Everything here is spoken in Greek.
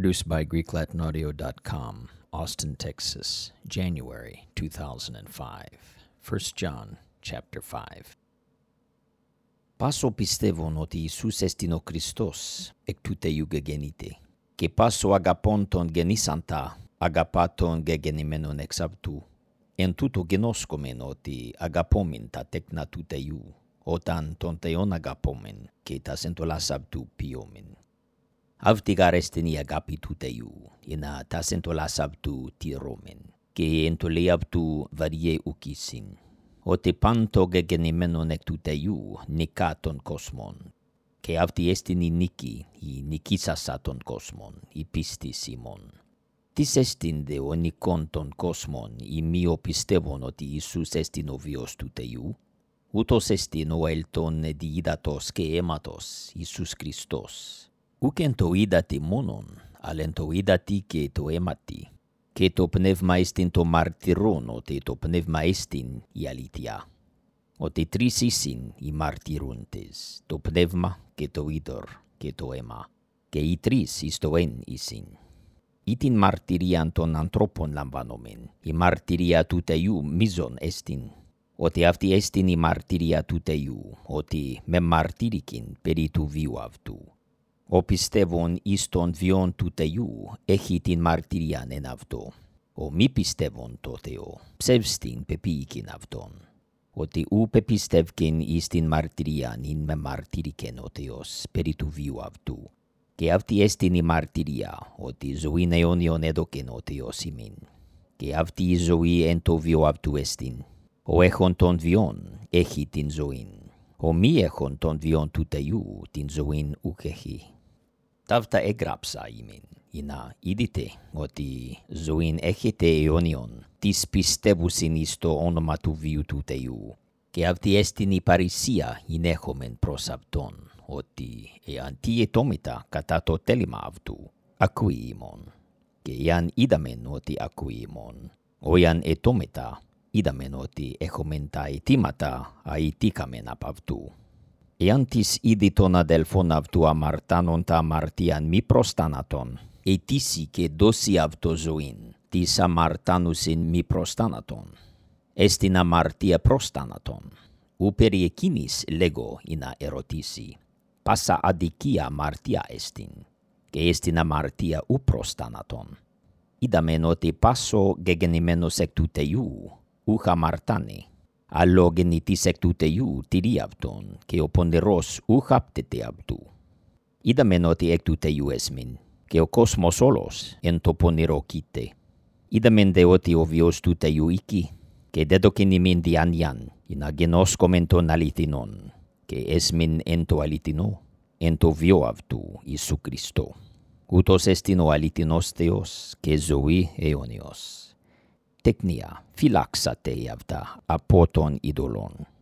Produced by GreekLatinAudio.com, Austin, Texas, January 2005. 1 John chapter 5. Πάσο πιστεύουν ότι Ιησούς εστιν ο Χριστός εκ τούτε γεννήτε, και πάσο αγαπών τον γεννήσαντα αγαπά τον γεγεννημένον εξ αυτού. Εν τούτο γενόσκομεν ότι αγαπόμεν τα τέκνα του Θεού, όταν τον Θεόν αγαπόμεν και τας εντολάς αυτού ποιόμεν. Αυτή γαρέστην η αγάπη του Θεού, ενα τας εντολάς αυτού τηρώμεν, και η εντολή αυτού βαριέ ουκίσιν, ότι πάντο γεγεννημένον εκ του Θεού νικά τον κόσμον, και αυτή εστιν η νίκη, η νικήσασα τον κόσμον, η πίστης ημών. Τις εστιν δε ο νικόν των κόσμων, οι μη πιστεύουν ότι Ιησούς εστιν ο Υιός του Θεού, ούτως εστιν ο ελτών δι ύδατος και αίματος, Ιησούς Χριστός. Ουκ εν το ύδατι μόνον, αλλά εν το ύδατι και το αίματι, και το πνεύμα εστιν το μαρτυρόν, ότι το πνεύμα εστιν η αλήθεια. Ότι τρεις εισιν οι μαρτυρούντες, το πνεύμα και το είδωρ και το αίμα, και οι τρεις εις το εν εισιν. Ή την μαρτυρίαν των ανθρώπων λαμβάνομεν, η μαρτυρία του Θεού μίζων εστιν, ότι αυτή εστιν η μαρτυρία του Θεού, ότι με μαρτύρικην περί του βίου αυτού. Ο πιστεύων εις τον βιόν του Θεού έχει την μαρτυρίαν εν αυτό. Ο μη πιστεύων το Θεό ψεύστην πεποίηκην αυτόν, ότι ου πεπιστεύκην εις την μαρτυρίαν ειν με μαρτύρικεν ο Θεός περί του βίου αυτού. Και αυτή εστιν η μαρτυρία, ότι ζωήν αιώνιον έδωκεν ο Θεός ημίν. Και αυτή η ζωή εν το βίο αυτού εστιν. Ο έχων των βιών έχει την ζωήν. Ο μη έχων των βιών του Θεού την ζωήν ουκ έχει. Ταύτα έγραψα ημίν, να είδητε ότι ζωήν έχετε αιώνιον, τις πιστεύουσιν εις το όνομα του βίου του Θεού. Και αυτή εστιν η παρησία εινέχομεν προς αυτόν, ότι εάν τι ετόμητα κατά το τέλημα αυτού, ακούει ημών. Και εάν είδαμεν ότι ακούει ημών, οίαν ετόμητα, είδαμεν ότι έχομεν τα αιτήματα αιτήκαμεν απ' αυτού. Εάν τις είδη των αδελφών αυτού αμαρτάνον τα αμαρτίαν μη προστάνατον, αιτήσει και δώσει αυτό ζωήν, τις αμαρτάνουσιν μη προστάνατον. Εστιν αμαρτία προστάνατον. Ου περί εκείνης λέγω να ερωτήσει. Πάσα αδικία αμαρτία εστιν, και εστιν αμαρτία ου προστάνατον. Είδαμεν ότι πάσο γεγεννημένος εκ του Θεού, ουχ αμαρτάνει. Αλλο γεννητής εκ του Θεού τηρεί αυτόν, και ο πονηρός ουχ άπτεται αυτού. Είδαμεν ότι εκ του Θεού έσμην, και ο κόσμος όλος εν το πονηρό κοίται. Είδαμεν δε ότι ο Υιός του Θεού οίκει, και δέδωκεν ημίν διάνοιαν, να γενόσκομεν τον αληθινόν, και έσμην εν το αληθινό, εν το βίο αυτού Ιησού Χριστό. Ούτως εστιν ο αληθινός Θεός και ζωή αιώνιος. Τεκνία, φυλάξατε αυτά από των ειδωλών.